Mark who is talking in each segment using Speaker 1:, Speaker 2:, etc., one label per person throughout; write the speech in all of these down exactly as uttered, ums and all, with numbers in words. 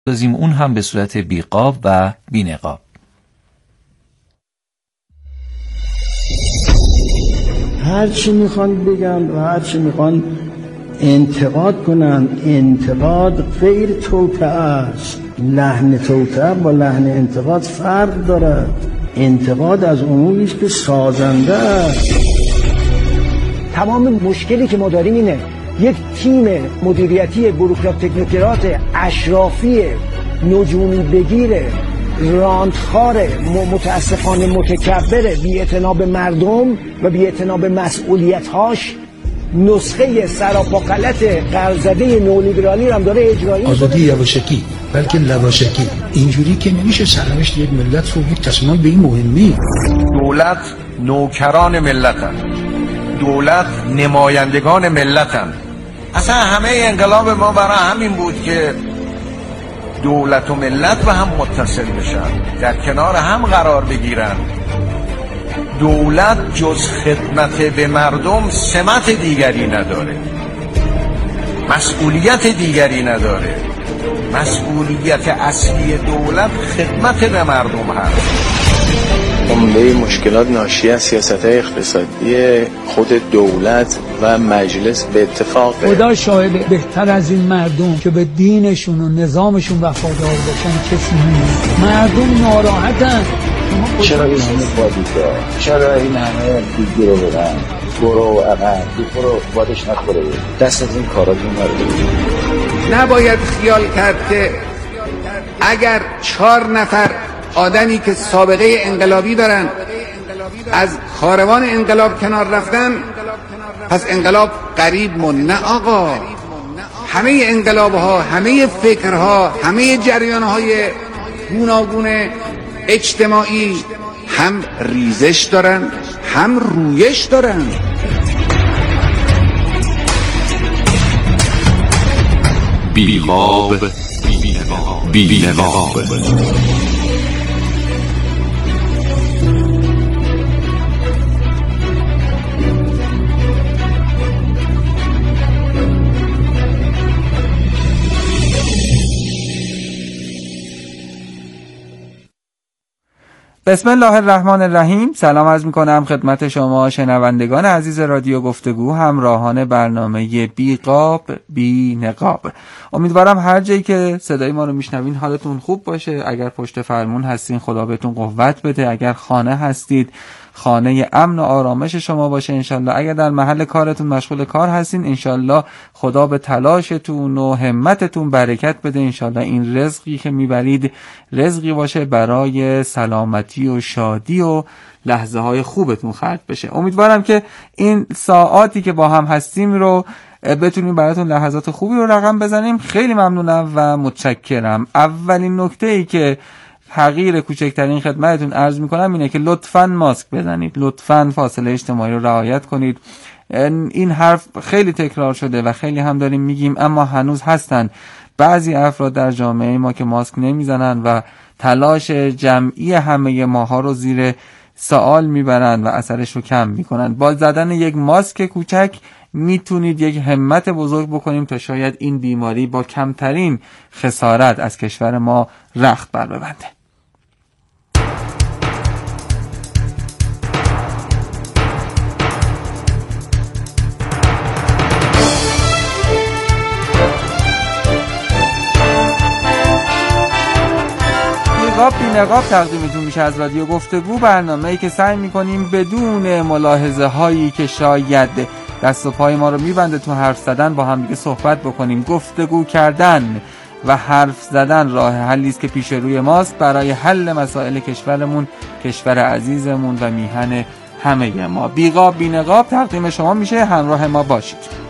Speaker 1: بپردازیم، اون هم به صورت بیقاب و بینقاب.
Speaker 2: هر چی میخوان بگن و هر چی میخوان انتقاد کنن، انتقاد غیر توطئه است. لحن توطئه با لحن انتقاد فرق دارد. انتقاد از اموری است که سازنده است.
Speaker 3: تمام مشکلی که ما داریم اینه، یک تیم مدیریتی بوروکرات تکنوکرات اشرافی نجومی بگیره، راندخاره، متاسفانه متکبره، بی‌اعتنا به مردم و بی‌اعتنا به مسئولیت‌هاش، نسخه سراپا غلط قرض‌زده نولیبرالی رو هم داره اجرایی می‌کنه.
Speaker 4: آزادی یواشکی بلکه لواشکی، اینجوری که نمیشه سرنوشت یک ملت رو یک تصمیم به این مهمی.
Speaker 5: دولت نوکران ملتن، دولت نمایندگان ملتن. اصلا همه انقلاب ما برای همین بود که دولت و ملت به هم متصل بشن، در کنار هم قرار بگیرن. دولت جز خدمت به مردم سمت دیگری نداره، مسئولیت دیگری نداره. مسئولیت اصلی دولت خدمت به مردم هست.
Speaker 6: عمده مشکلات ناشی از سیاست‌های اقتصادی خود دولت و مجلس به اتفاق
Speaker 7: خدا شاهد، بهتر از این مردم که به دینشون و نظامشون وفادار باشن کسی نیست. مردم ناراحتن.
Speaker 8: چرا این همه بادیدار؟ چرا این همه دیگی رو بدن؟ برو عقب، برو بادش نخوره، دست از این کاراتون نرو.
Speaker 9: نباید خیال کرد که اگر چهار نفر آدمی که سابقه انقلابی دارن از کاروان انقلاب کنار رفتن پس انقلاب قریب مون. نه آقا، همه انقلاب ها، همه فکرها، همه جریان های گوناگون اجتماعی هم ریزش دارن هم رویش دارن.
Speaker 10: بیقاب بینقاب.
Speaker 11: بسم الله الرحمن الرحیم. سلام عرض میکنم خدمت شما شنوندگان عزیز رادیو گفتگو، همراهان برنامه بیقاب بی نقاب. امیدوارم هر جایی که صدای ما رو میشنوین حالتون خوب باشه. اگر پشت فرمون هستین خدا بهتون قوت بده. اگر خانه هستید خانه امن و آرامش شما باشه انشالله. اگر در محل کارتون مشغول کار هستین انشالله خدا به تلاشتون و همتتون برکت بده. انشالله این رزقی که میبرید رزقی باشه برای سلامتی و شادی و لحظه های خوبتون خرج بشه. امیدوارم که این ساعاتی که با هم هستیم رو بتونیم براتون لحظات خوبی رو رقم بزنیم. خیلی ممنونم و متشکرم. اولین نکته ای که حقیر کوچکترین خدمتتون عرض میکنم اینه که لطفاً ماسک بزنید، لطفاً فاصله اجتماعی رو رعایت کنید. این حرف خیلی تکرار شده و خیلی هم داریم میگیم، اما هنوز هستن بعضی افراد در جامعه ما که ماسک نمیزنن و تلاش جمعی همه ماها رو زیر سوال میبرن و اثرش رو کم میکنن. با زدن یک ماسک کوچک میتونید یک همت بزرگ بکنیم تا شاید این بیماری با کمترین خسارت از کشور ما رخت بر ببنده. نقاب بی نقاب تقدیمتون میشه از رادیو گفتگو، برنامه‌ای که سعی میکنیم بدون ملاحظه هایی که شاید دست و پای ما رو میبنده تو حرف زدن با هم دیگه صحبت بکنیم. گفتگو کردن و حرف زدن راه حلی است که پیش روی ماست برای حل مسائل کشورمون، کشور عزیزمون و میهن همه ما. بیقاب بی نقاب تقدیم شما میشه، همراه ما باشید.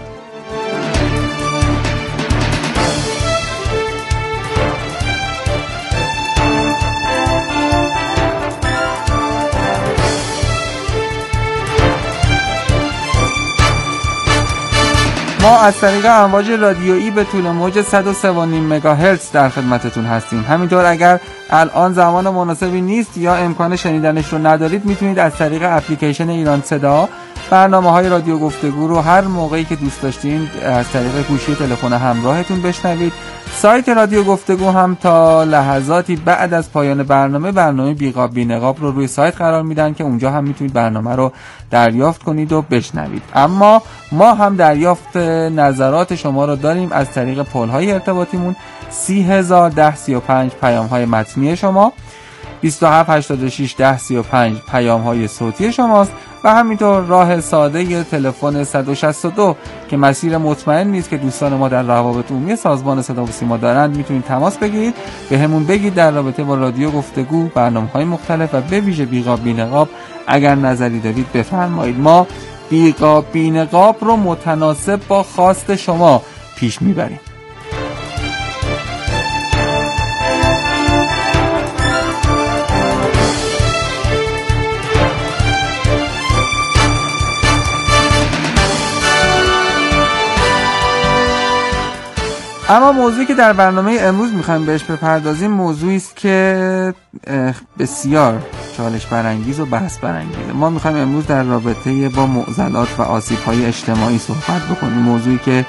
Speaker 11: ما از طریق امواج رادیویی به طول موج صد و سه و نیم مگاهرتز در خدمتتون هستیم. همینطور اگر الان زمان مناسبی نیست یا امکان شنیدنش رو ندارید میتونید از طریق اپلیکیشن ایران صدا برنامه‌های رادیو گفتگو رو هر موقعی که دوست داشتین از طریق گوشی تلفن همراهتون بشنوید. سایت رادیو گفتگو هم تا لحظاتی بعد از پایان برنامه برنامه بیقاب بی‌نقاب رو روی سایت قرار میدن که اونجا هم میتونید برنامه رو دریافت کنید و بشنوید. اما ما هم دریافت نظرات شما رو داریم از طریق پل‌های ارتباطیمون سی هزار ده سی و پنج پیام‌های متنی شما، بیست و هفت هشتاد و شش ده سی و پنج پیام‌های صوتی شماست و همینطور راه ساده تلفن صد و شصت و دو که مسیر مطمئن نیست که دوستان ما در روابط عمومی سازمان صدا و سیما دارند. میتونید تماس بگیرید، به همون بگید در رابطه با رادیو گفتگو، برنامه‌های مختلف و به ویژه بیقاب بی‌نقاب اگر نظری دارید بفرمایید. ما بیقاب بی‌نقاب رو متناسب با خواست شما پیش میبریم. اما موضوعی که در برنامه امروز میخوایم بهش بپردازیم موضوعی است که بسیار چالش برانگیز و بحث برانگیزه. ما میخوایم امروز در رابطه با معضلات و آسیب‌های اجتماعی صحبت بکنیم، موضوعی که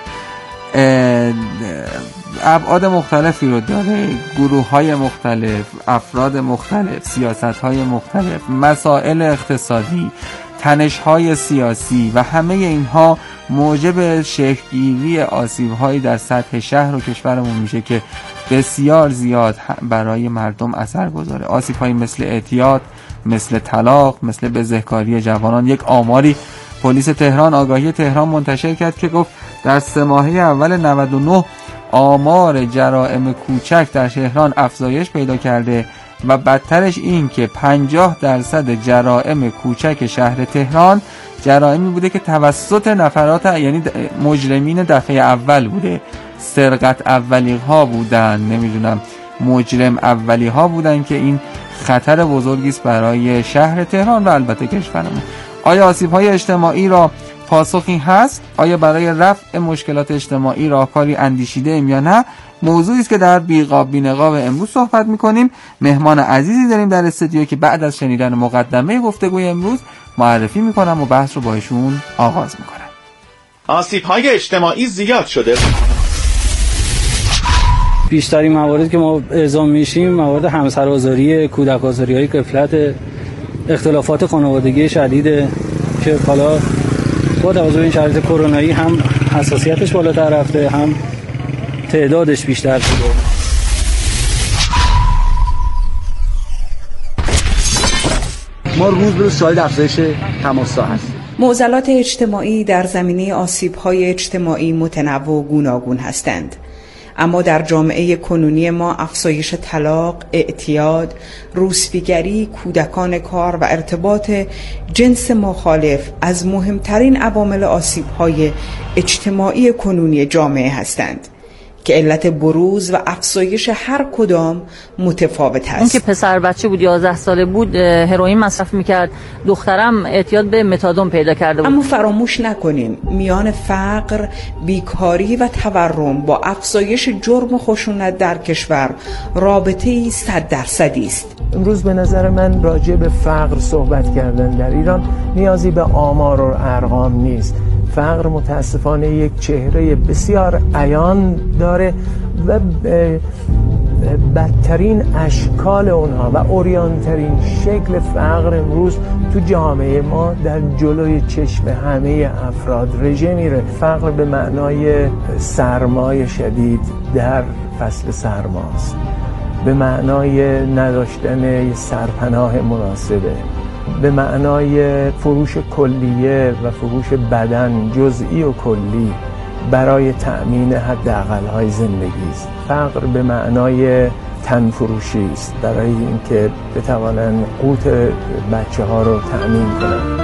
Speaker 11: ابعاد مختلفی رو داره، گروه‌های مختلف، افراد مختلف، سیاست‌های مختلف، مسائل اقتصادی، تنش‌های سیاسی و همه اینها موجب شکل‌گیری آسیب‌هایی در سطح شهر و کشورمون میشه که بسیار زیاد برای مردم اثر گذاره. آسیب‌هایی مثل اعتیاد، مثل طلاق، مثل بزهکاری جوانان. یک آماری پلیس تهران، آگاهی تهران منتشر کرد که گفت در سه ماهه اول نود و نه آمار جرائم کوچک در تهران افزایش پیدا کرده و بدترش این که پنجاه درصد جرائم کوچک شهر تهران جرائمی بوده که توسط نفرات یعنی مجرمین دفعه اول بوده، سرقت اولی ها بودن، نمیدونم مجرم اولی ها بودن که این خطر بزرگی است برای شهر تهران و البته کشورمون. آیا آسیب‌های اجتماعی را پاسخی هست؟ آیا برای رفع مشکلات اجتماعی راهکاری اندیشیده ایم یا نه؟ موضوعی است که در بیقاب بی‌نقاب امروز صحبت می‌کنیم. مهمان عزیزی داریم در استودیو که بعد از شنیدن مقدمه گفتگوی امروز معرفی می‌کنم و بحث رو با ایشون آغاز می‌کنم.
Speaker 10: آسیب‌های اجتماعی زیاد شده.
Speaker 12: بیشتری مواردی که ما اعزام میشیم موارد همسرآزاری، کودک آزاری‌های غفلت، اختلافات خانوادگی شدیده که حالا با توجه به این شرایط کرونایی هم حساسیتش بالاتر رفته، هم تعدادش بیشتر شده.
Speaker 13: ما روز به روز شاهد افزایش تماس‌ها هستیم.
Speaker 14: معضلات اجتماعی در زمینه آسیب‌های اجتماعی متنوع و گوناگون هستند. اما در جامعه کنونی ما افزایش طلاق، اعتیاد، روسپیگری، کودکان کار و ارتباط جنس مخالف از مهمترین عوامل آسیب‌های اجتماعی کنونی جامعه هستند که علت بروز و افزایش هر کدام متفاوت است.
Speaker 15: اون که پسر بچه بود یازده ساله بود هروئین مصرف میکرد، دخترم اعتیاد به متادون پیدا کرده بود.
Speaker 14: اما فراموش نکنیم میان فقر، بیکاری و تورم با افزایش جرم و خشونت در کشور رابطه‌ای صد درصدی است.
Speaker 16: امروز به نظر من راجع به فقر صحبت کردن در ایران نیازی به آمار و ارقام نیست. فقر متاسفانه یک چهره بسیار عیان داره و بدترین اشکال اونها و اوریانترین شکل فقر امروز تو جامعه ما در جلوی چشم همه افراد رژه میره. فقر به معنای سرمای شدید در فصل سرماست، به معنای نداشتن سرپناه مناسبه، به معنای فروش کلیه و فروش بدن جزئی و کلی برای تأمین حداقل‌های زندگی است. فقر به معنای تن فروشی است برای اینکه بتوانند قوت بچه ها رو تأمین کنند.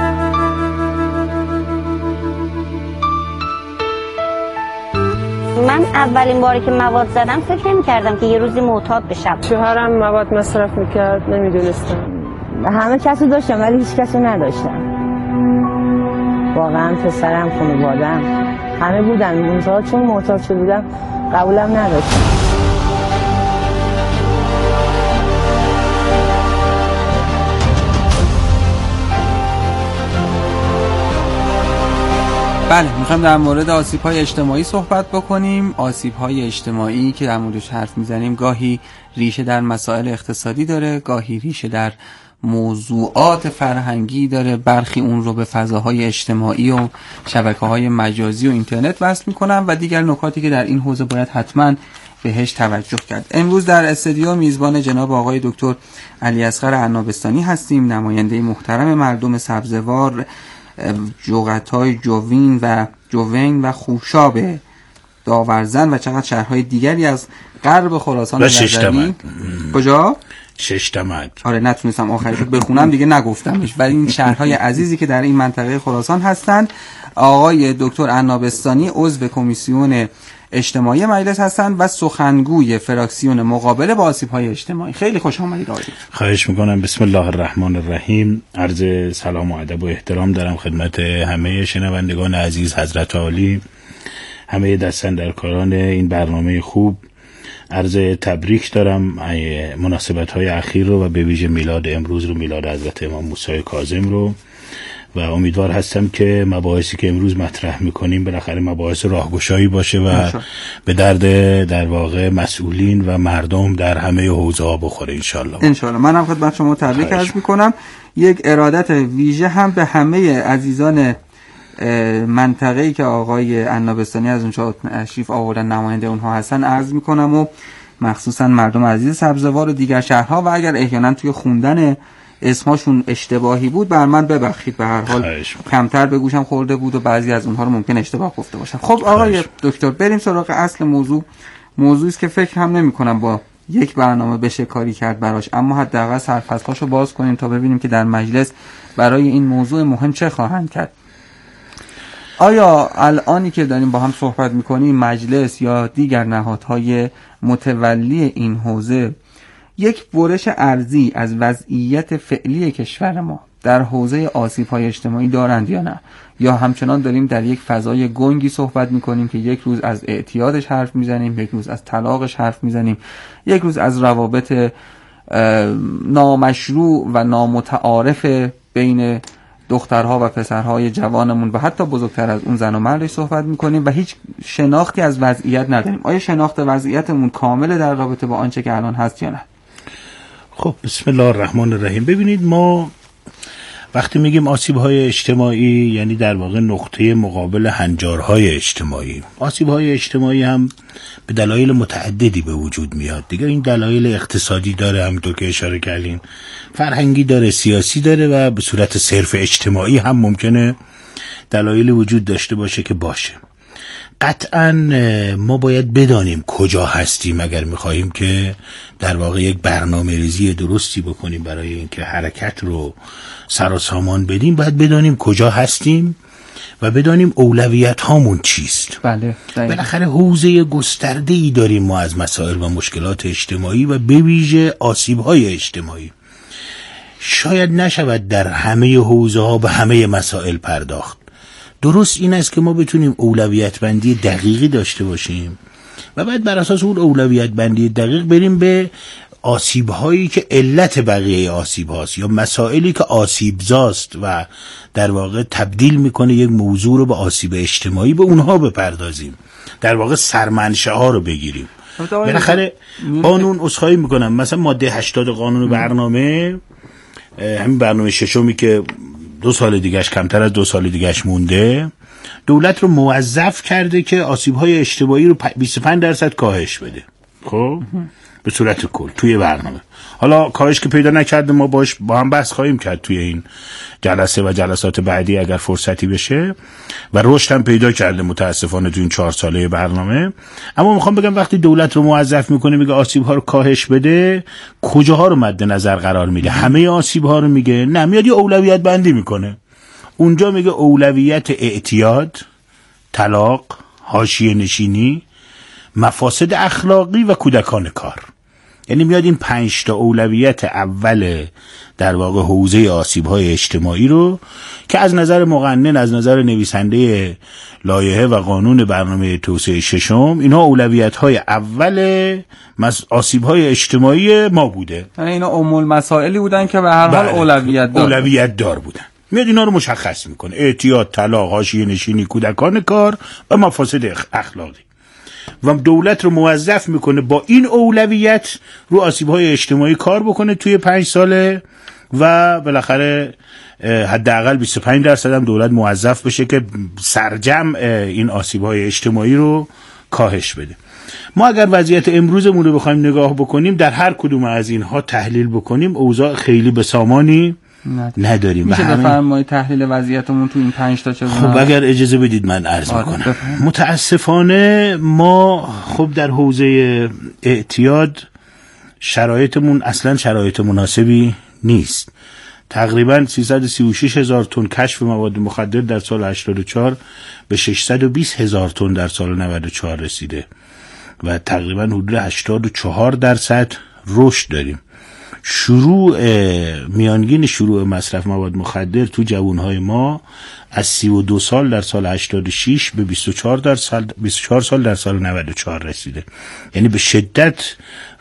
Speaker 17: من اولین باری که مواد زدم فکر نمی کردم که یه روزی معتاد بشم.
Speaker 18: شوهرم مواد مصرف میکرد، نمیدونستم.
Speaker 19: همه کسی داشتم ولی هیچ کسی نداشتم. واقعا پسرم، خانواده‌ام همه بودن، منتها چون معتاد شده بودم قبولم نداشتم.
Speaker 11: بله، میخوایم در مورد آسیب‌های اجتماعی صحبت بکنیم. آسیب‌های اجتماعی که در موردش حرف میزنیم گاهی ریشه در مسائل اقتصادی داره، گاهی ریشه در موضوعات فرهنگی داره. برخی اون رو به فضاهای اجتماعی و شبکه‌های مجازی و اینترنت وصل میکنن و دیگر نکاتی که در این حوزه باید حتما بهش توجه کرد. امروز در استودیو میزبان جناب آقای دکتر علیاصغر عنابستانی هستیم، نماینده محترم مردم سبزوار، جغتای جوین و جوین و خوشاب داورزن و چقدر شهرهای دیگری از غرب خراسان
Speaker 20: و ششتمد.
Speaker 11: کجا؟
Speaker 20: ششتمد.
Speaker 11: آره نتونستم آخرشو بخونم دیگه نگفتمش، ولی این شهرهای عزیزی که در این منطقه خراسان هستند. آقای دکتر عنابستانی عضو کمیسیون اجتماعی مجلس هستند و سخنگوی فراکسیون مقابله با آسیب‌های اجتماعی. خیلی خوش آمدید آقای.
Speaker 20: خواهش میکنم. بسم الله الرحمن الرحیم. عرض سلام و ادب و احترام دارم خدمت همه شنوندگان عزیز، حضرت عالی، همه دستاندرکاران این برنامه خوب. عرض تبریک دارم مناسبت‌های اخیر رو و به ویژه میلاد امروز رو، میلاد حضرت امام موسی کاظم رو، و امیدوار هستم که مباحثی که امروز مطرح میکنیم بالاخره مباحث راهگشایی باشه و ماشا. به درد در واقع مسئولین و مردم در همه حوزه ها بخوره انشالله.
Speaker 11: انشالله. منم خدمت شما تبریک عرض میکنم. یک ارادت ویژه هم به همه عزیزان منطقه‌ای که آقای عنابستانی از اونجا تشریف آوردن، نماینده اونها هستن، عرض میکنم و مخصوصا مردم عزیز سبزوار و دیگر شهرها، و اگر احیانا توی خوندن اسمشون اشتباهی بود بر من ببخشید، به هر حال کمتر به گوشم خورده بود و بعضی از اونها رو ممکن اشتباه گفته باشم. خب آقای دکتر بریم سراغ اصل موضوع. موضوعی است که فکر هم نمی کنم با یک برنامه بشه کاری کرد براش، اما حداقل سرفصلاشو باز کنیم تا ببینیم که در مجلس برای این موضوع مهم چه خواهند کرد. آیا الانی که داریم با هم صحبت میکنیم مجلس یا دیگر نهادهای متولی این حوزه یک برش ارضی از وضعیت فعلی کشور ما در حوزه آسیب‌های اجتماعی دارند یا نه، یا همچنان داریم در یک فضای گنگی صحبت میکنیم که یک روز از اعتیادش حرف میزنیم، یک روز از طلاقش حرف میزنیم، یک روز از روابط نامشروع و نامتعارف بین دخترها و پسرهای جوانمون و حتی بزرگتر از اون زن و مردش صحبت میکنیم و هیچ شناختی از وضعیت نداریم. آیا شناخت وضعیتمون کامله در رابطه با آنچه که الان هست یا نه؟
Speaker 20: خب بسم الله الرحمن الرحیم. ببینید، ما وقتی میگیم آسیب‌های اجتماعی یعنی در واقع نقطه مقابل هنجارهای اجتماعی. آسیب‌های اجتماعی هم به دلایل متعددی به وجود میاد دیگه. این دلایل اقتصادی داره، همونطور که اشاره کردین، فرهنگی داره، سیاسی داره و به صورت صرف اجتماعی هم ممکنه دلایل وجود داشته باشه که باشه. قطعا ما باید بدانیم کجا هستیم اگر میخواهیم که در واقع یک برنامه ریزی درستی بکنیم برای اینکه حرکت رو سر و سامان بدیم. باید بدانیم کجا هستیم و بدانیم اولویت هامون چیست.
Speaker 11: بله.
Speaker 20: بالاخره حوزه گسترده‌ای داریم ما از مسائل و مشکلات اجتماعی و به ویژه آسیب‌های اجتماعی. شاید نشود در همه حوزه ها به همه مسائل پرداخت. درست این است که ما بتونیم اولویت بندی دقیقی داشته باشیم و بعد بر اساس اون اولویت بندی دقیق بریم به آسیب هایی که علت بقیه آسیب هاست یا مسائلی که آسیب زاست و در واقع تبدیل میکنه یک موضوع رو به آسیب اجتماعی، به اونها بپردازیم، در واقع سرمنشه ها رو بگیریم. بالاخره قانون اسخایی میکنم، مثلا ماده هشتاد قانون برنامه، همین برنامه ششمی که دو سال دیگهش کمتر از دو سال دیگهش مونده، دولت رو موظف کرده که آسیب‌های اجتماعی رو بیست و پنج درصد کاهش بده. خب به صورت کل توی برنامه. حالا کاهش که پیدا نکرده، ما باش با هم بحث خواهیم کرد توی این جلسه و جلسات بعدی اگر فرصتی بشه، و رشد هم پیدا کرده متاسفانه تو این چهار ساله برنامه. اما میخوام بگم وقتی دولت رو موظف میکنه میگه آسیب‌ها رو کاهش بده، کجاها رو مد نظر قرار میده؟ همه آسیب‌ها رو میگه؟ نه، میاد یه اولویت بندی میکنه. اونجا میگه اولویت اعتیاد، طلاق، حاشیه نشینی، مفاسد اخلاقی و کودکان کار. یعنی میاد این پنج تا اولویت اول در واقع حوزه آسیب‌های اجتماعی رو که از نظر مقنن، از نظر نویسنده لایحه و قانون برنامه توسعه ششم، اینها اولویت‌های اول آسیب‌های اجتماعی ما بوده.
Speaker 11: یعنی اینا ام المسائلی بودن که به هر حال اولویت دار
Speaker 20: اولویت دار بودن. میاد اینا رو مشخص میکنه: اعتیاد، طلاق، حاشیه نشینی کودکان کار و مفاسد اخلاقی. و دولت رو موظف میکنه با این اولویت رو آسیب‌های اجتماعی کار بکنه توی پنج ساله و بالاخره حداقل بیست و پنج درصد هم دولت موظف بشه که سرجم این آسیب‌های اجتماعی رو کاهش بده. ما اگر وضعیت امروزمون رو بخوایم نگاه بکنیم، در هر کدوم از اینها تحلیل بکنیم، اوضاع خیلی به سامانی نداریم.
Speaker 11: میشه بفرمایید تحلیل وضعیتمون تو این پنج تا چگونه؟
Speaker 20: خب اگر اجازه بدید من عرض
Speaker 11: آره
Speaker 20: میکنم. متاسفانه ما خب در حوزه اعتیاد شرایطمون اصلا شرایط مناسبی نیست. تقریبا سیصد و سی و شش هزار تن کشف مواد مخدر در سال هشتاد و چهار به ششصد و بیست هزار تن در سال نود و چهار رسیده و تقریبا حدود هشتاد و چهار درصد رشد داریم. شروع میانگین شروع مصرف مواد مخدر تو جوانهای ما از سی و دو سال در سال هشتاد و شش به بیست و چهار در سال بیست و چهار سال در سال نود و چهار رسیده. یعنی به شدت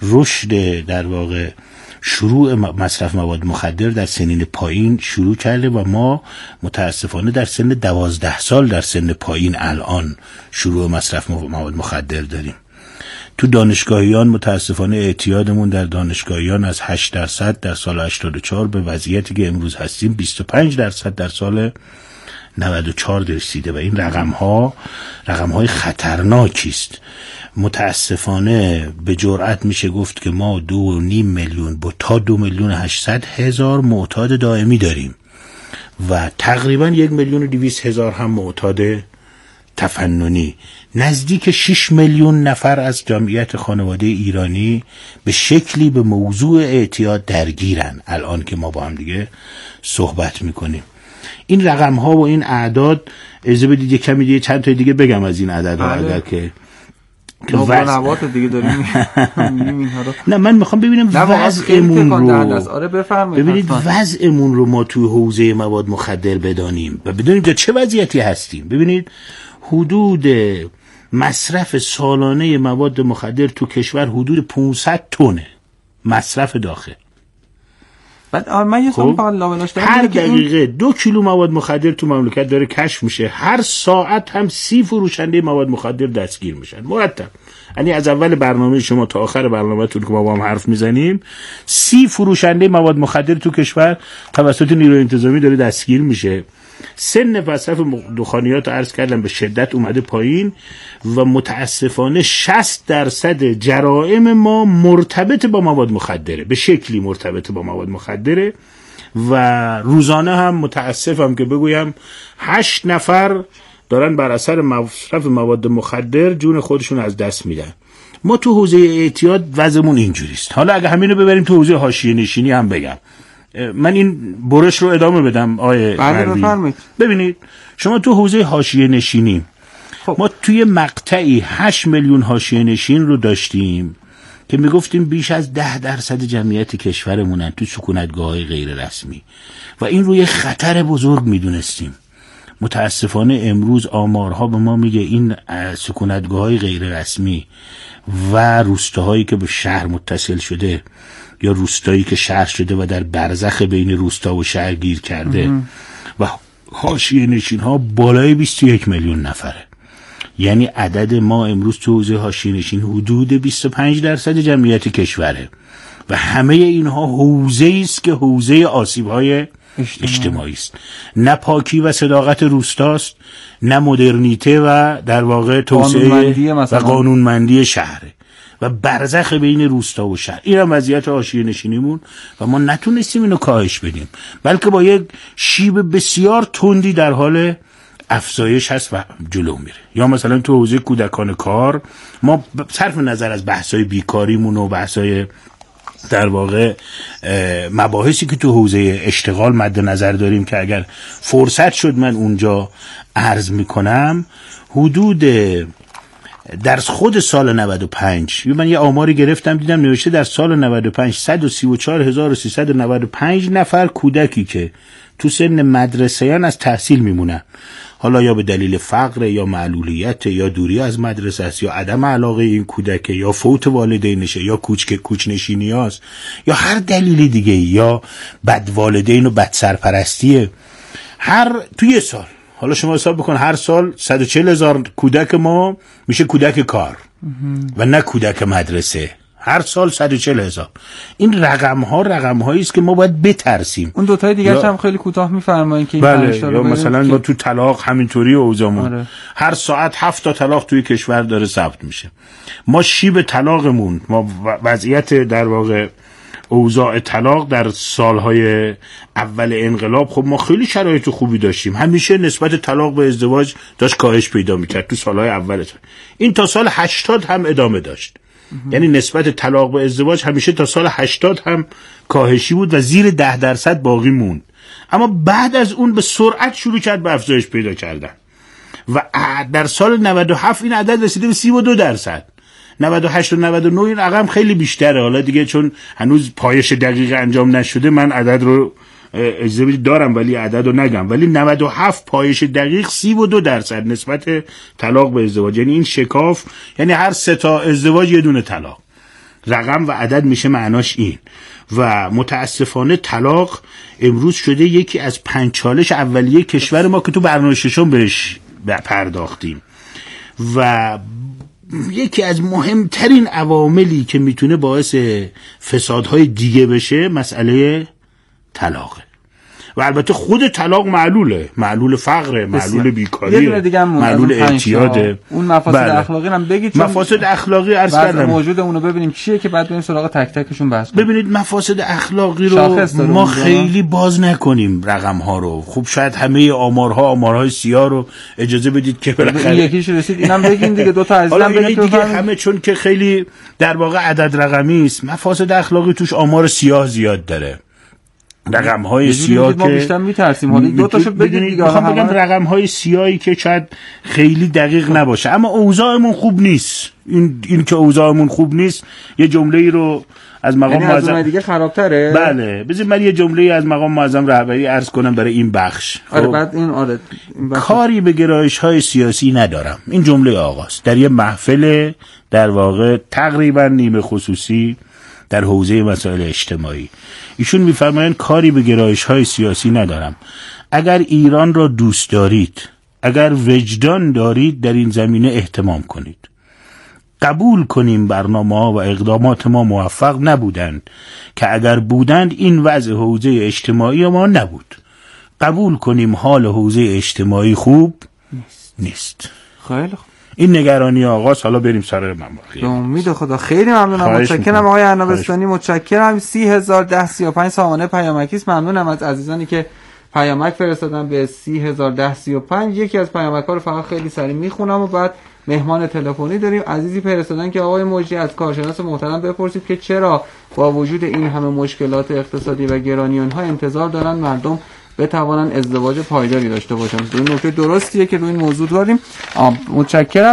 Speaker 20: رشد در واقع شروع مصرف مواد مخدر در سنین پایین شروع کرده و ما متاسفانه در سن دوازده سال در سن پایین الان شروع مصرف مواد مخدر داریم. تو دانشگاهیان متاسفانه اعتیادمون در دانشگاهیان از هشت درصد در سال هشتاد و چهار به وضعیتی که امروز هستیم بیست و پنج درصد در سال نود و چهار رسیده و این رقم ها رقم های خطرناکی است. متاسفانه به جرئت میشه گفت که ما دو و نیم میلیون با تا دو میلیون هشتصد هزار معتاد دائمی داریم و تقریبا یک میلیون و دویست هزار هم معتاد تفننی. نزدیک شش میلیون نفر از جمعیت خانواده ایرانی به شکلی به موضوع اعتیاد درگیرن الان که ما با هم دیگه صحبت میکنیم. این رقم ها و این اعداد، اجازه بدید یک کمی دیگه چند تا دیگه بگم از این عدد ها اگر که
Speaker 11: نوات دیگه داریم اینها رو.
Speaker 20: نه من میخوام ببینم وضعمون رو
Speaker 11: آره بفرمایید.
Speaker 20: ببینید وضعمون رو ما توی حوزه مواد مخدر بدانیم و بدونیم که چه وضعیتی هستیم. ببینید حدود مصرف سالانه مواد مخدر تو کشور حدود پانصد تنه مصرف داخل.
Speaker 11: بعد من یه سوال فقط لابلاش دارم.
Speaker 20: هر دقیقه دو کیلو مواد مخدر تو مملکت داره کشف میشه. هر ساعت هم سی فروشنده مواد مخدر دستگیر میشن مرتب. یعنی از اول برنامه شما تا آخر برنامه‌تون که ما با هم حرف میزنیم سی فروشنده مواد مخدر تو کشور توسط نیروی انتظامی داره دستگیر میشه. سن مصرف دخانیات عرض کردم به شدت اومده پایین و متاسفانه شصت درصد جرائم ما مرتبط با مواد مخدره، به شکلی مرتبط با مواد مخدره و روزانه هم متاسفم که بگویم هشت نفر دارن بر اثر مصرف مواد مخدر جون خودشون از دست میدن. ما تو حوزه اعتیاد وضعمون اینجوریست. حالا اگه همین رو ببریم تو حوزه حاشیه نشینی هم بگم، من این برش رو ادامه بدم آیه مردی. ببینید شما تو حوزه حاشیه نشینی خب. ما توی مقطعی هشت میلیون حاشیه نشین رو داشتیم که میگفتیم بیش از ده درصد جمعیت کشورمونن تو سکونتگاه‌های غیر رسمی و این رو یه خطر بزرگ میدونستیم. متاسفانه امروز آمارها به ما میگه این سکونتگاه‌های غیر رسمی و روستاهایی که به شهر متصل شده یا روستایی که شهر شده و در برزخ بین روستا و شهر گیر کرده امه. و حاشیه نشین ها بالای بیست و یک میلیون نفره. یعنی عدد ما امروز تو حوزه حاشیه نشین حدود بیست و پنج درصد جمعیت کشوره و همه اینها حوزه است که حوزه آسیب‌های اجتماعی است. نه پاکی و صداقت روستاست، نه مدرنیته و در واقع توسعه و قانونمندی شهره و برزخ بین روستا و شهر. این هم وضعیت حاشیه نشینیمون و ما نتونستیم اینو کاهش بدیم، بلکه با یک شیب بسیار تندی در حال افزایش هست و جلو میره. یا مثلا تو حوزه کودکان کار ما صرف نظر از بحث‌های بیکاریمون و بحث‌های در واقع مباحثی که تو حوزه اشتغال مد نظر داریم که اگر فرصت شد من اونجا عرض میکنم، حدود در خود سال نود و پنج من یه آماری گرفتم دیدم نوشته در سال نود و پنج صد و سی و چهار هزار و سیصد و نود و پنج نفر کودکی که تو سن مدرسه‌یان از تحصیل میمونن، حالا یا به دلیل فقر یا معلولیت یا دوری از مدرسه است یا عدم علاقه این کودک یا فوت والدینشه یا کوچک کوچنشینی هست یا هر دلیل دیگه یا بد والدین و بد سرپرستیه هر توی یه سال، حالا شما حساب بکن هر سال صد و چهل هزار کودک ما میشه کودک کار و نه کودک مدرسه. هر سال صد و چهل هزار. این رقم ها رقم هایی است که ما باید بترسیم.
Speaker 11: اون دو تای دیگه یا... هم خیلی کوتاه میفرمایید که این
Speaker 20: بله یا مثلا ما تو طلاق همینطوری اوضاعمون آره. هر ساعت هفت تا طلاق توی کشور داره ثبت میشه. ما شیب طلاقمون، ما وضعیت در واقع اوضاع طلاق در سالهای اول انقلاب، خب ما خیلی شرایط خوبی داشتیم، همیشه نسبت طلاق به ازدواج داشت کاهش پیدا میکرد تو سالهای اول. این تا سال هشتاد هم ادامه داشت، یعنی نسبت طلاق به ازدواج همیشه تا سال هشتاد هم کاهشی بود و زیر ده درصد باقی موند. اما بعد از اون به سرعت شروع کرد به افزایش پیدا کردن و در سال نود و هفت این عدد رسیده به سی و دو درصد. نود و هشت و نود و نه این رقم خیلی بیشتره. حالا دیگه چون هنوز پایش دقیق انجام نشده من عدد رو اجازه بدید دارم ولی عدد رو نگم، ولی نود و هفت پایش دقیق سی و دو درصد نسبت طلاق به ازدواج. یعنی این شکاف، یعنی هر سه تا ازدواج یه دونه طلاق. رقم و عدد میشه معناش این. و متاسفانه طلاق امروز شده یکی از پنج چالش اولیه کشور ما که تو برنامه ششم بهش پرداختیم و یکی از مهمترین عواملی که میتونه باعث فسادهای دیگه بشه مسئله طلاقه. و البته خود طلاق معلوله، معلول فقره، معلول بیکاریه، معلول اعتیاده.
Speaker 11: اون مفاسد بله. اخلاقی هم بگید.
Speaker 20: مفاسد اخلاقی عرض کردم
Speaker 11: موجود اونو ببینیم چیه که بعد بریم سراغ تک تکشون بحث کنیم.
Speaker 20: ببینید مفاسد اخلاقی رو ما خیلی باز نکنیم رقم ها رو. خب شاید همه آمارها آمارهای سیاه رو اجازه بدید که بالاخره
Speaker 11: یکیش رسید اینم بگین دیگه، دو تا از اینم
Speaker 20: بگید دیگه. همه چون که خیلی در واقع عدد رقمی است، مفاسد اخلاقی توش آمار سیاه زیاد داره. رقم های سیاه که
Speaker 11: ما بیشتر میترسیم. حالا دو تاشو بگید دیگه.
Speaker 20: میخوام بگم رقم های سیاهی که شاید خیلی دقیق نباشه اما اوضاعمون خوب نیست. این این که اوضاعمون خوب نیست یه جمله‌ای رو از مقام
Speaker 11: یعنی معظم دیگه خرابتره.
Speaker 20: بله بذار من یه جمله‌ای از مقام معظم رهبری عرض کنم برای این بخش.
Speaker 11: آره بعد این آره
Speaker 20: این کاری به گرایش‌های سیاسی ندارم. این جمله آغاز در یه محفل در واقع تقریبا نیمه خصوصی در حوزه مسائل اجتماعی ایشون میفرمایند کاری به گرایش‌های سیاسی ندارم. اگر ایران را دوست دارید، اگر وجدان دارید، در این زمینه اهتمام کنید. قبول کنیم برنامه‌ها و اقدامات ما موفق نبودند که اگر بودند این وضع حوزه اجتماعی ما نبود. قبول کنیم حال حوزه اجتماعی خوب نیست. نیست.
Speaker 11: خیلی خوب.
Speaker 20: این نگرانی آغاز. حالا بریم سر مملکت.
Speaker 11: به امید خدا. خیلی ممنونم. متشکرم آقای عنابستانی. متشکرم. سی هزار ده سی و پنج سامانه پیامکی است. ممنونم از عزیزانی که پیامک فرستادن به سی هزار ده سی و پنج. یکی از پیامک‌ها رو فقط خیلی سریع میخونم و بعد مهمان تلفنی داریم. عزیزی فرستادن که آقای مجری از کارشناس محترم بپرسید که چرا با وجود این همه مشکلات اقتصادی و گرانی‌ها انتظار دارن مردم بتوانن ازدواج پایداری داشته باشن. این نکته درستیه که روی این موضوع داریم. متشکرم.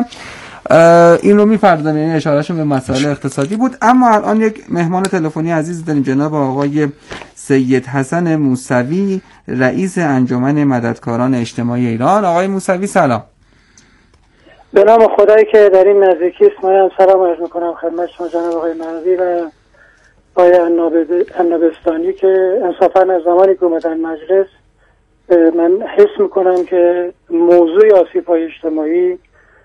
Speaker 11: این رو می‌فرمایید، یعنی اشارهشون به مسائل اقتصادی بود. اما الان یک مهمان تلفنی عزیز داریم، جناب آقای سید حسن موسوی، رئیس انجمن مددکاران اجتماعی ایران. آقای موسوی سلام.
Speaker 21: به نام خدایی که در این نزدیکی است، من سلام عرض می‌کنم خدمت شما جناب آقای منوی و آقای عنابستانی که انصافاً از زمانی که اومدن مجلس من حس میکنم که موضوع آسیب‌های اجتماعی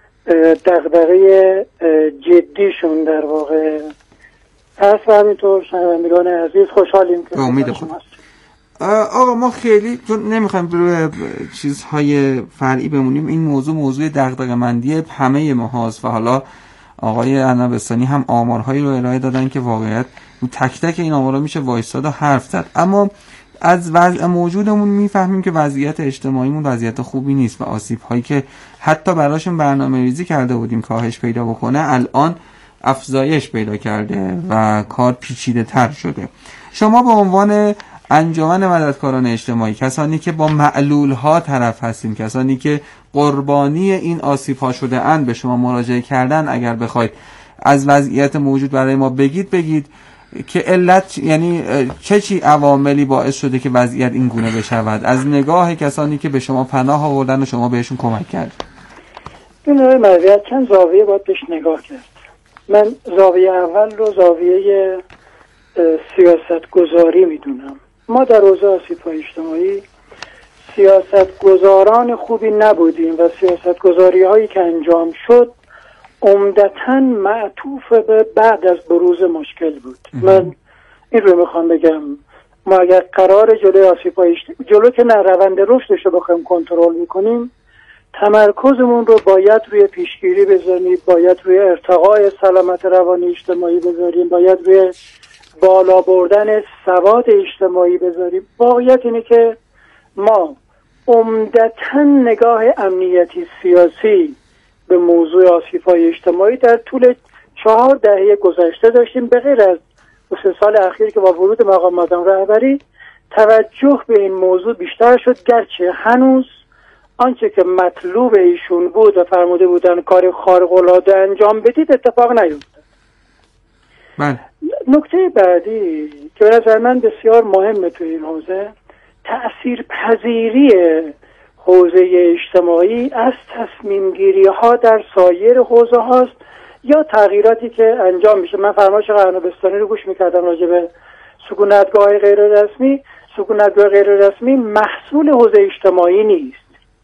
Speaker 21: دغدغه جدیشون در واقع هست و همینطور شنوندگان عزیز خوشحالیم که
Speaker 11: امید خدا. آقا ما خیلی چون نمیخوایم روی چیزهای فرعی بمونیم، این موضوع موضوع دغدغه‌مندی همه ما هست و حالا آقای عنابستانی هم آمارهایی رو ارائه دادن که واقعیت رو تک تک این آمارها میشه وایستاد و حرف زد. اما از وضع موجودمون میفهمیم که وضعیت اجتماعیمون وضعیت خوبی نیست و آسیب‌هایی که حتی براشون برنامه‌ریزی کرده بودیم کاهش پیدا بکنه الان افزایش پیدا کرده و کار پیچیده‌تر شده. شما به عنوان انجمن مددکاران اجتماعی، کسانی که با معلول‌ها طرف هستین، کسانی که قربانی این آسیب‌ها شده اند، به شما مراجعه کردن، اگر بخواید از وضعیت موجود برای ما بگید بگید که علت یعنی چه چی عواملی باعث شده که وضعیت این گونه بشود از نگاه کسانی که به شما پناه آوردن و شما بهشون کمک کرد.
Speaker 21: این وضعیت چند زاویه باید بهش نگاه کرد. من زاویه اول رو زاویه سیاست گذاری میدونم. ما در حوزه آسیب‌های اجتماعی سیاستگزاران خوبی نبودیم و سیاستگزاری هایی که انجام شد عمدتاً معطوف به بعد از بروز مشکل بود. من این رو میخوام بگم، ما اگر قرار جلوی آسیب‌های جلو که نه روند رشدش رو بخوایم کنترل میکنیم، تمرکزمون رو باید روی پیشگیری بذاریم، باید روی ارتقای سلامت روانی اجتماعی بذاریم، باید روی بالا بردن سواد اجتماعی بذاریم. واقعیت اینه که ما عمدتاً نگاه امنیتی سیاسی به موضوع آسیب‌های اجتماعی در طول چهار دهه گذشته داشتیم، به غیر از دو سه سال اخیر که با ورود مقام معظم رهبری توجه به این موضوع بیشتر شد، گرچه هنوز آنچه که مطلوب ایشون بود و فرموده بودن کار خارق‌العاده انجام بدید اتفاق نیفتاد.
Speaker 11: بله.
Speaker 21: نکته بعدی که به نظر من بسیار مهمه تو این حوزه، تأثیر پذیری حوزه اجتماعی از تصمیم گیری ها در سایر حوزه هاست یا تغییراتی که انجام میشه. من فرمایش آقای نوبستانی رو گوش میکردم راجع به سکونتگاه غیر رسمی. سکونتگاه غیر رسمی محصول حوزه اجتماعی نیست.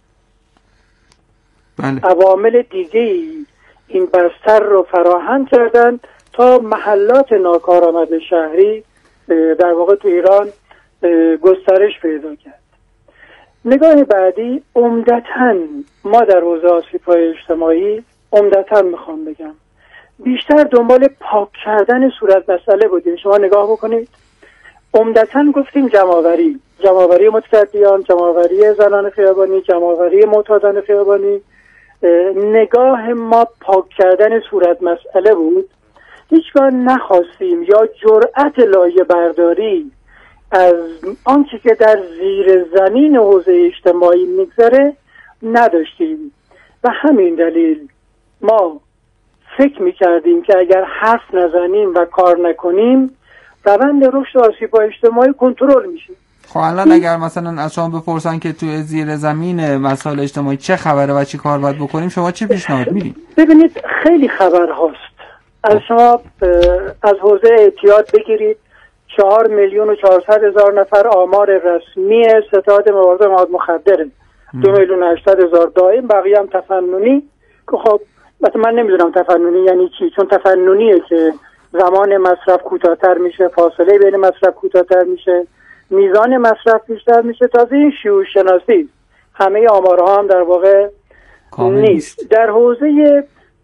Speaker 11: بله.
Speaker 21: عوامل دیگه این بستر رو فراهم کردن تا محلات ناکارآمد شهری در واقع تو ایران گسترش پیدا کرد. نگاه بعدی، عمدتاً ما در حوزه آسیب‌های اجتماعی عمدتاً میخوام بگم بیشتر دنبال پاک کردن صورت مسئله بودیم. شما نگاه بکنید، عمدتاً گفتیم جمع‌آوری، جمع‌آوری متدیان، جمع‌آوری زنان خیابانی، جمع‌آوری معتادان خیابانی. نگاه ما پاک کردن صورت مسئله بود. هیچگاه نخواستیم یا جرأت لایه برداری از آنچه که در زیر زمین حوزه اجتماعی میگذره نداشتیم و همین دلیل ما فکر میکردیم که اگر حرف نزنیم و کار نکنیم روند رشد آسیب‌های اجتماعی کنترل میشه.
Speaker 11: خب الان اگر مثلا از شما بپرسن که توی زیر زمین مسائل اجتماعی چه خبره و چی کار باید بکنیم، شما چی پیشنهاد میدید؟
Speaker 21: ببینید خیلی خبر هاست. از شما از حوزه اعتیاد بگیرید، چهار میلیون و چهارصد هزار نفر آمار رسمی ستاد مبارزه مواد مخدره، دو میلیون و هشتصد هزار دائم، بقیه هم تفننی. که خب مثلا من نمیدونم تفننی یعنی چی، چون تفننیه که زمان مصرف کوتاه‌تر میشه، فاصله بین مصرف کوتاه‌تر میشه، میزان مصرف بیشتر میشه. تازه این شیوع شناسی همه آمارها هم در واقع نیست. در حوزه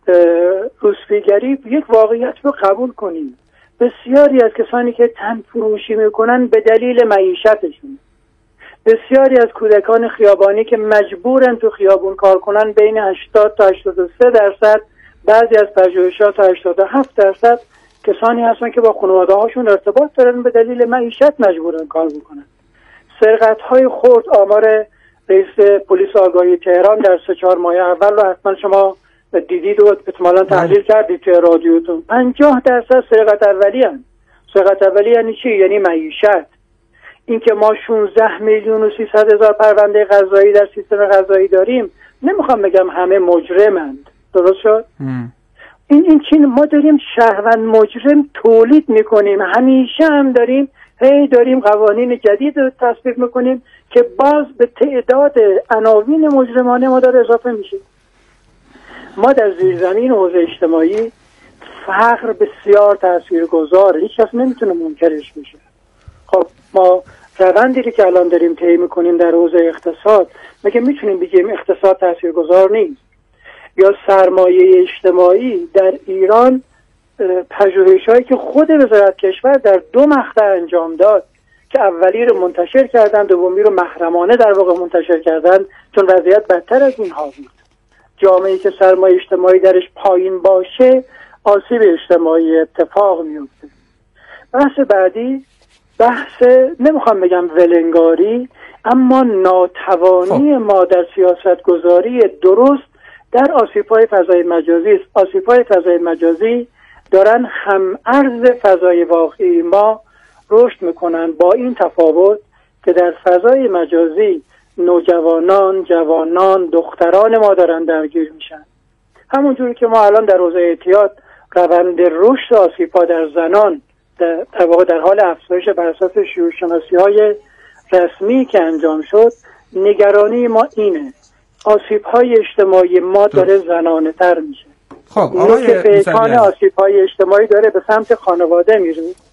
Speaker 21: روسپیگری یک واقعیت رو قبول کنیم، بسیاری از کسانی که تن فروشی میکنن به دلیل معیشتشون، بسیاری از کودکان خیابانی که مجبورن تو خیابون کار کنن بین هشتاد تا هشتاد و سه درصد، بعضی از پژوهشات تا هشتاد و هفت درصد کسانی هستن که با خانواده هاشون ارتباط دارن به دلیل معیشت مجبورن کار بکنن. سرقت های خرد، آمار رئیس پلیس آگاهی تهران در سه چهار ماه اول رو حتما شما دیدید و احتمالاً تحلیل کردید توی رادیوتون. پنجاه درصد سرقت اولی هست. سرقت اولی یعنی چی؟ یعنی معیشت. اینکه ما شانزده میلیون و سیصد هزار پرونده قضایی در سیستم قضایی داریم، نمیخوام بگم همه مجرمند، درست شد؟ این این چی؟ ما داریم شهروند مجرم تولید میکنیم، همیشه هم داریم هی داریم قوانین جدید رو تصویب میکنیم که باز به تعداد عناوین مجرمانه ما داره اضافه میشه. ما در زیرزمین حوزه اجتماعی فقر بسیار تاثیرگذاره، هیچ کس نمیتونه منکرش بشه. خب ما روندی که الان داریم طی میکنیم در حوزه اقتصاد، مگه میتونیم بگیم اقتصاد تاثیرگذار نیست؟ یا سرمایه اجتماعی در ایران، پژوهش‌هایی که خود وزارت کشور در دو مقطع انجام داد که اولی رو منتشر کردن، دومی رو محرمانه در واقع منتشر کردن، چون وضعیت بدتر از اینها بود. جامعه‌ای که سرمایه اجتماعی درش پایین باشه آسیب اجتماعی اتفاق میفته. بحث بعدی بحث نمیخوام بگم ولنگاری، اما ناتوانی ما در سیاست گذاری درست در آسیب‌های فضای مجازی است. آسیب‌های فضای مجازی دارن هم ارز فضای واقعی ما رشد میکنن، با این تفاوت که در فضای مجازی نوجوانان، جوانان، دختران ما دارن درگیر میشن. همونجوری که ما الان در حوزه اعتیاد روند رشد آسیب‌ها در زنان در, در واقع در حال افزایش بر اساس شیوع شناسی‌های رسمی که انجام شد، نگرانی ما اینه آسیب های اجتماعی ما داره زنانه تر میشه.
Speaker 11: خب آقای
Speaker 21: پیکان آسیب های اجتماعی داره به سمت خانواده میره